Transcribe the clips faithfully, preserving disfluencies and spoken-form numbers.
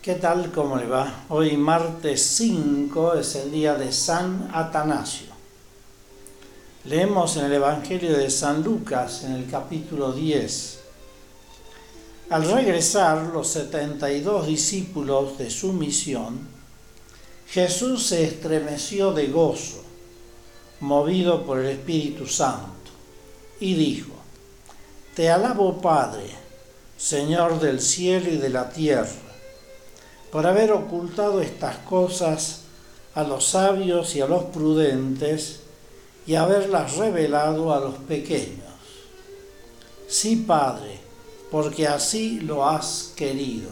¿Qué tal? ¿Cómo le va? Hoy martes cinco es el día de San Atanasio. Leemos en el Evangelio de San Lucas, en el capítulo diez. Al regresar los setenta y dos discípulos de su misión, Jesús se estremeció de gozo, movido por el Espíritu Santo, y dijo: Te alabo, Padre, Señor del cielo y de la tierra, por haber ocultado estas cosas a los sabios y a los prudentes y haberlas revelado a los pequeños. Sí, Padre, porque así lo has querido.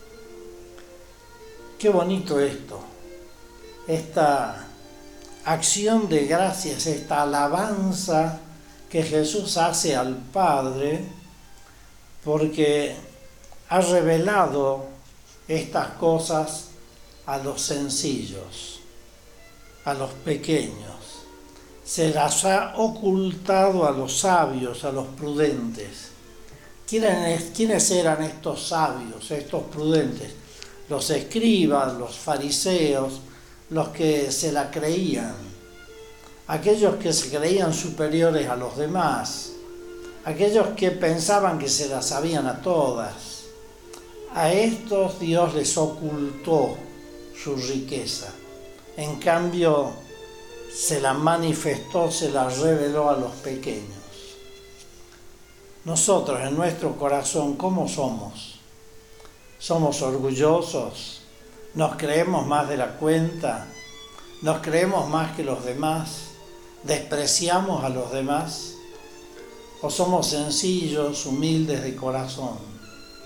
Qué bonito esto, esta acción de gracias, esta alabanza que Jesús hace al Padre, porque ha revelado estas cosas a los sencillos, a los pequeños. Se las ha ocultado a los sabios, a los prudentes. ¿Quiénes eran estos sabios, estos prudentes? Los escribas, los fariseos, los que se la creían, aquellos que se creían superiores a los demás, aquellos que pensaban que se las sabían a todas. A estos Dios les ocultó su riqueza. En cambio, se la manifestó, se la reveló a los pequeños. Nosotros, en nuestro corazón, ¿cómo somos? ¿Somos orgullosos? ¿Nos creemos más de la cuenta? ¿Nos creemos más que los demás? ¿Despreciamos a los demás? ¿O somos sencillos, humildes de corazón?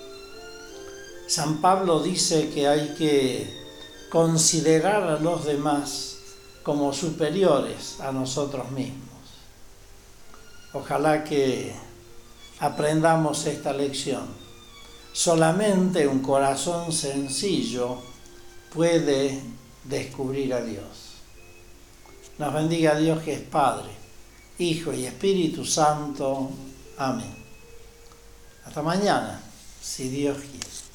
San Pablo dice que hay que considerar a los demás como superiores a nosotros mismos. Ojalá que aprendamos esta lección. Solamente un corazón sencillo puede descubrir a Dios. Nos bendiga Dios, que es Padre, Hijo y Espíritu Santo. Amén. Hasta mañana, si Dios quiere.